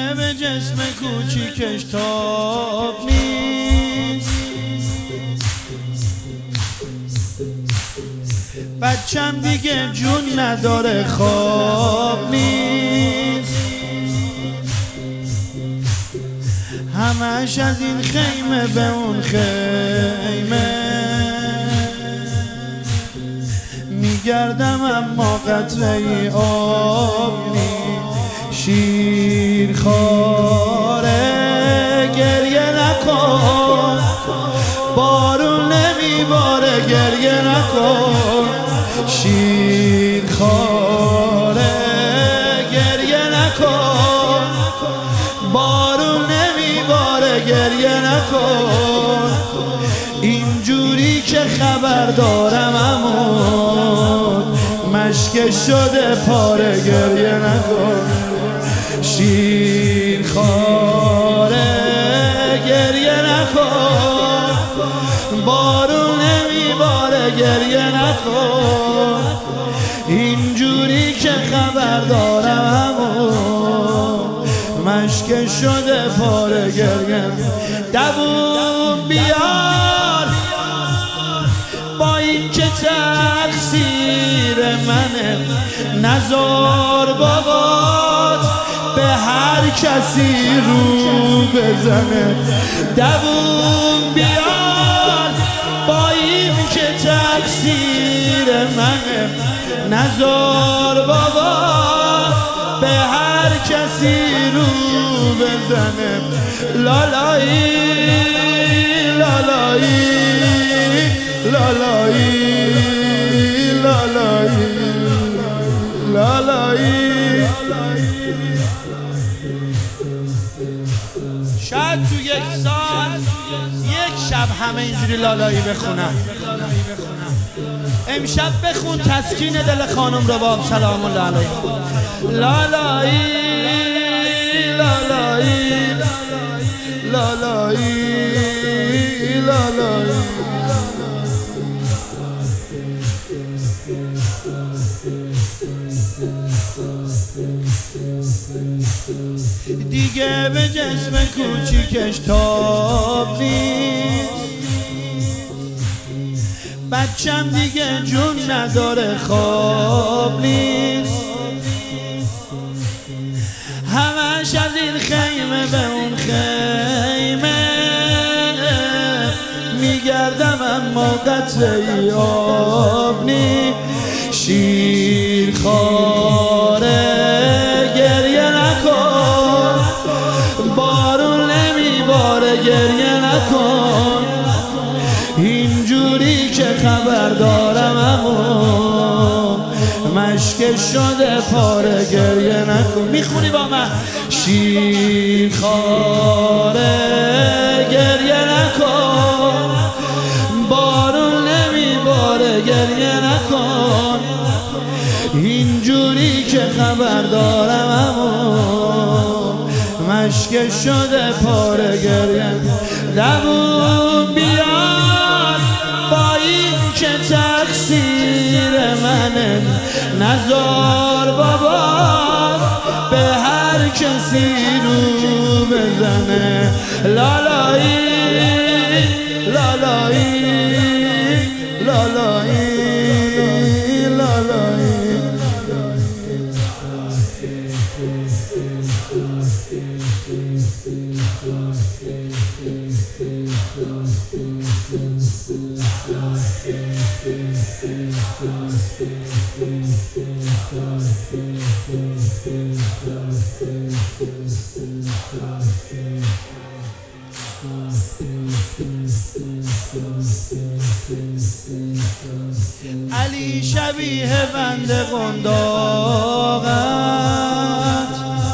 به جسم کوچیکش تاب نیست، بچم دیگه جون نداره خواب نیست، همش از این خیمه به اون خیمه میگردم اما قطره آب نیست. شیرخواره گریه نکن، بارون نمیباره گریه نکن. شیرخواره گریه نکن، بارون نمیباره گریه نکن. اینجوری که خبر دارم امون مشک شده پاره گریه نکن. شیرخواره گریه نکن، بارون نمیباره گریه نکن. اینجوری که خبر دارم امون مشک شده پاره گریه. دووم بیار با این که تقصیر منه، نزار بابات به هر کسی رو بزنه. دووم بیار با این که تقصیر منه، نزار بابات به هر کسی رو بزنه. لالایی لالایی لالایی لالایی لالایی. شاید تو یک سال یک شب همه اینجوری لالایی بخونم. امشب بخون تسکین دل خانم رباب سلام الله علیها. لالایی لالایی لالایی لالایی. دیگه به جسم کوچیکش تاب نیست، بچم دیگه جون نداره خواب نیست. همش از این خیمه به اون خیمه میگردم اما قطره آب نیست. شیرخواره گریه نکن، بارون نمیباره گریه نکن. اینجوری که خبر دارم امون مشک شده پاره گریه نکن. میخونی با من؟ شیرخواره گریه نکن، بارون نمیباره گریه نکن. اینجوری که خبر دارم امون مشک شده پاره گریه. دووم بیار با این که تقصیر منه، نزار بابا به هر کسی رو بزنه. لالایی لالایی لالایی لالایی. علی شبیه بند قنداقت،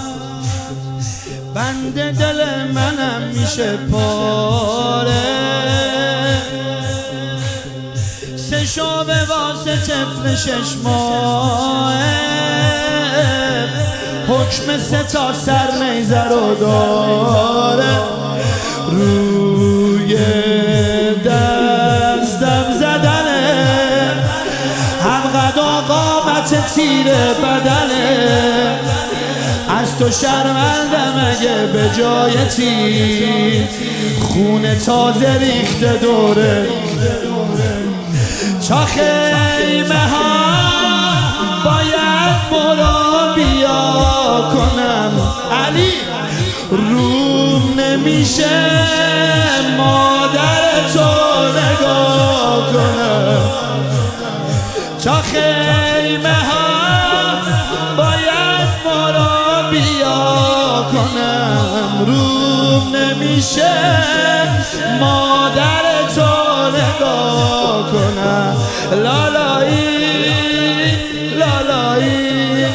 بند دل منم میشه پاره. سه شعبه واسه طفل 6 ماهه، حکم 3 تا سر نیزه رو داره. روی دستم زدنه، هم قد و قامت تیر بدنه. از تو شرمندم اگه به جای تیر خونه تازه ریخته دوره تا خیمه ها باید مرابیا کنم علی روم نمیشه مادر تو نگاه کنم تا خیمه ها باید مرابیا کنم روم نمیشه مادر تو نگاه کنم لالایی لالایی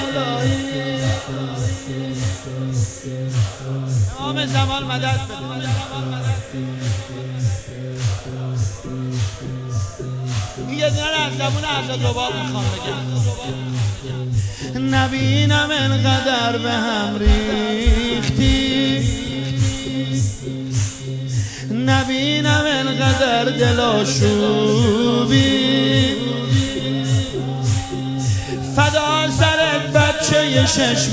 امام زمان مدد بده این یه دونه از زبون حضرت رباب میخوام بگم نبینم انقدر به هم ریختی نبینم انقدر دلاشوبی فدا سرت بچه 6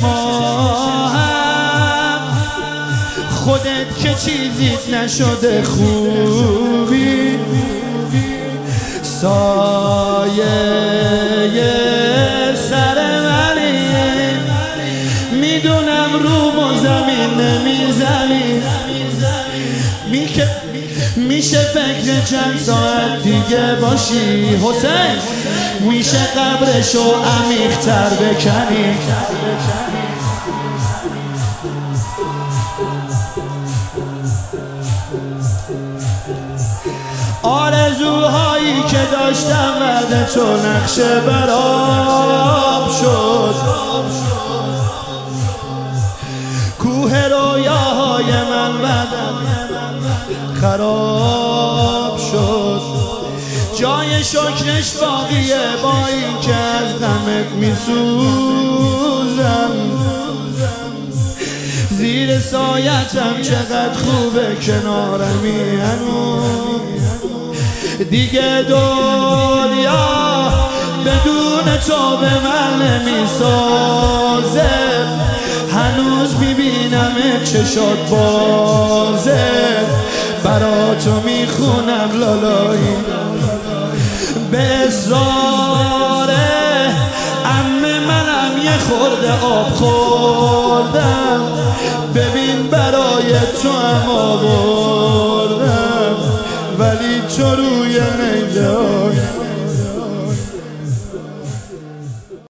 ماهم خودت که چیزیت نشده خوبی سایه سر منی میدونم روم و زمین نمیزنی میشه فکر چند ساعت دیگه باشی حسین میشه قبرشو عمیق‌تر بکنی آرزوهایی که داشتم بعد تو نقشه برام شد کوه رویاهای من بعدم خراب شد جای شکرش باقیه با این که از غمت میسوزم زیر سایتم چقدر خوبه کنارمی هنوز دیگه دنیا بدون تو به من نمیسازه هنوز میبینم چشات بازه برا تو میخونم لالایی به اصرار عمه منم یه خورده آب خوردم ببین برای تو هم آب